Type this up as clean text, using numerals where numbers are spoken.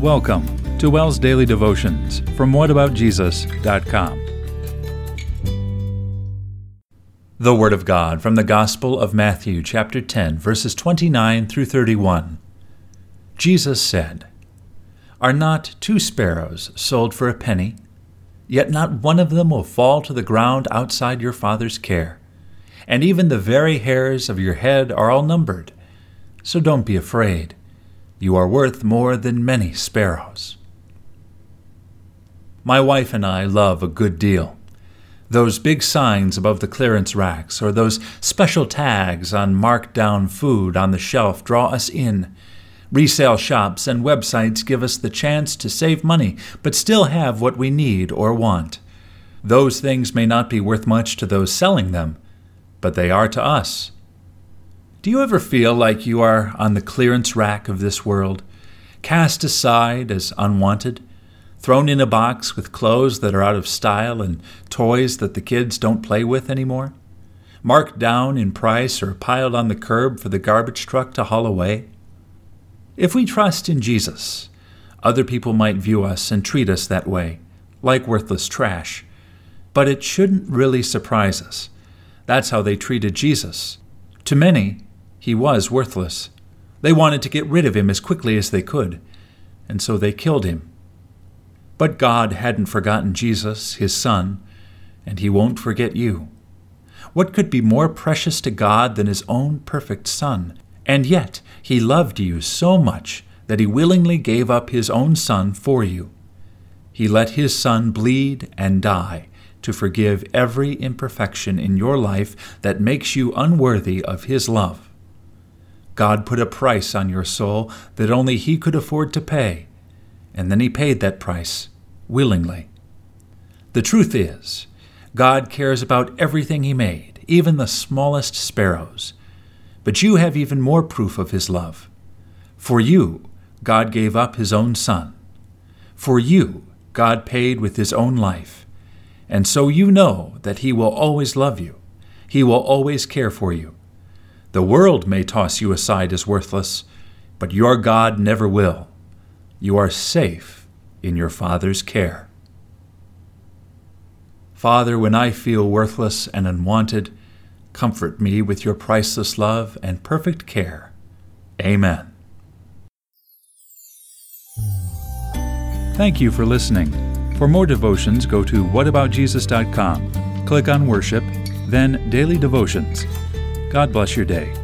Welcome to WELS Daily Devotions from whataboutjesus.com. The Word of God from the Gospel of Matthew, chapter 10, verses 29 through 31. Jesus said, "Are not 2 sparrows sold for a penny? Yet not one of them will fall to the ground outside your Father's care. And even the very hairs of your head are all numbered. So don't be afraid. You are worth more than many sparrows." My wife and I love a good deal. Those big signs above the clearance racks or those special tags on marked-down food on the shelf draw us in. Resale shops and websites give us the chance to save money but still have what we need or want. Those things may not be worth much to those selling them, but they are to us. Do you ever feel like you are on the clearance rack of this world, cast aside as unwanted, thrown in a box with clothes that are out of style and toys that the kids don't play with anymore, marked down in price or piled on the curb for the garbage truck to haul away? If we trust in Jesus, other people might view us and treat us that way, like worthless trash. But it shouldn't really surprise us. That's how they treated Jesus. To many, he was worthless. They wanted to get rid of him as quickly as they could, and so they killed him. But God hadn't forgotten Jesus, his Son, and he won't forget you. What could be more precious to God than his own perfect Son? And yet he loved you so much that he willingly gave up his own Son for you. He let his Son bleed and die to forgive every imperfection in your life that makes you unworthy of his love. God put a price on your soul that only he could afford to pay, and then he paid that price willingly. The truth is, God cares about everything he made, even the smallest sparrows. But you have even more proof of his love. For you, God gave up his own Son. For you, God paid with his own life. And so you know that he will always love you. He will always care for you. The world may toss you aside as worthless, but your God never will. You are safe in your Father's care. Father, when I feel worthless and unwanted, comfort me with your priceless love and perfect care. Amen. Thank you for listening. For more devotions, go to whataboutjesus.com. Click on Worship, then Daily Devotions. God bless your day.